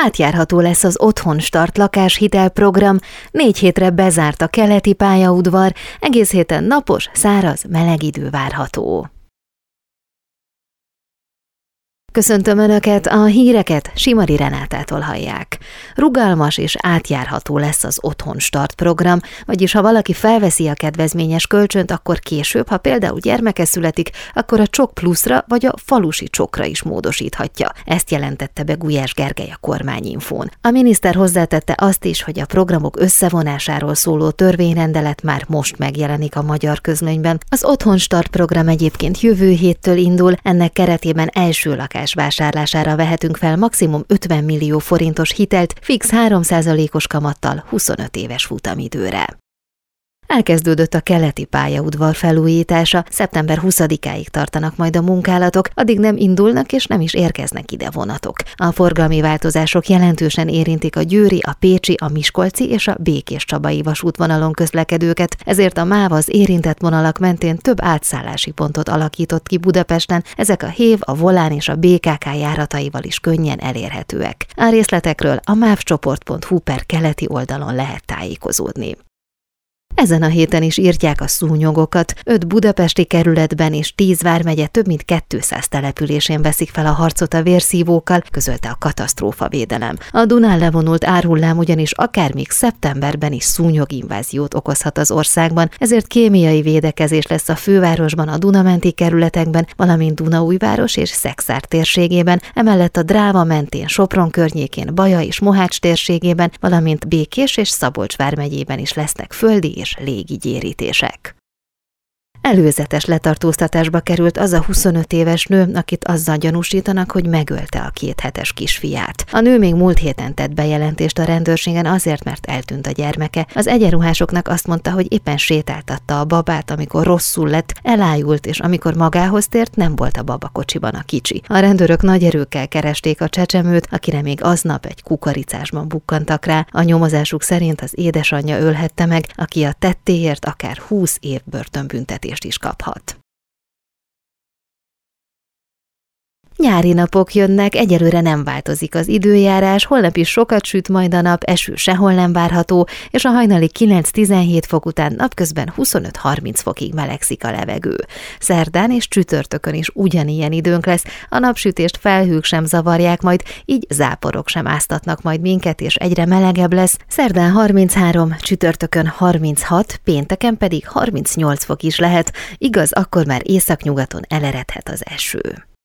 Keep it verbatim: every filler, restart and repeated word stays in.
Átjárható lesz az Otthonstart lakáshitelprogram, négy hétre bezárt a keleti pályaudvar, egész héten napos, száraz, meleg idő várható. Köszöntöm Önöket, a híreket Simari Renátától hallják. Rugalmas és átjárható lesz az Otthonstart program, vagyis ha valaki felveszi a kedvezményes kölcsönt, akkor később, ha például gyermeke születik, akkor a Csok Pluszra vagy a falusi csokra is módosíthatja. Ezt jelentette be Gulyás Gergely a Kormányinfón. A miniszter hozzátette azt is, hogy a programok összevonásáról szóló törvényrendelet már most megjelenik a magyar közlönyben. Az Otthonstart program egyébként jövő héttől indul, ennek keretében első lakás vásárlására vehetünk fel maximum ötven millió forintos hitelt fix három százalékos kamattal huszonöt éves futamidőre. Elkezdődött a keleti pályaudvar felújítása, szeptember huszadikáig tartanak majd a munkálatok, addig nem indulnak és nem is érkeznek ide vonatok. A forgalmi változások jelentősen érintik a győri, a pécsi, a miskolci és a békés-csabai vasútvonalon közlekedőket, ezért a MÁV az érintett vonalak mentén több átszállási pontot alakított ki Budapesten, ezek a Hév, a Volán és a bé ká ká járataival is könnyen elérhetőek. A részletekről a mávcsoport pont hu per keleti oldalon lehet tájékozódni. Ezen a héten is írtják a szúnyogokat. Öt budapesti kerületben és tíz vármegye több mint kétszáz településén veszik fel a harcot a vérszívókkal, közölte a katasztrófavédelem. A Dunán levonult árhullám ugyanis akár még szeptemberben is szúnyoginváziót okozhat az országban, ezért kémiai védekezés lesz a fővárosban, a Dunamenti kerületekben, valamint Dunaújváros és Szekszárd térségében, emellett a Dráva mentén, Sopron környékén, Baja és Mohács térségében, valamint Békés és Szabolcs vármegyében is lesznek földi és légi gyérítések. Előzetes letartóztatásba került az a huszonöt éves nő, akit azzal gyanúsítanak, hogy megölte a két hetes kisfiát. A nő még múlt héten tett bejelentést a rendőrségen azért, mert eltűnt a gyermeke. Az egyenruhásoknak azt mondta, hogy éppen sétáltatta a babát, amikor rosszul lett, elájult, és amikor magához tért, nem volt a babakocsiban a kicsi. A rendőrök nagy erőkkel keresték a csecsemőt, akire még aznap egy kukoricásban bukkantak rá. A nyomozásuk szerint az édesanyja ölhette meg, aki a tettéért akár húsz év börtönbüntetést is kaphat. Nyári napok jönnek, egyelőre nem változik az időjárás, holnap is sokat süt majd a nap, eső sehol nem várható, és a hajnali kilenc-tizenhét fok után napközben huszonöt-harminc fokig melegszik a levegő. Szerdán és csütörtökön is ugyanilyen időnk lesz, a napsütést felhők sem zavarják majd, így záporok sem áztatnak majd minket, és egyre melegebb lesz. Szerdán harminchárom, csütörtökön harminchat, pénteken pedig harmincnyolc fok is lehet, igaz, akkor már északnyugaton eleredhet az eső.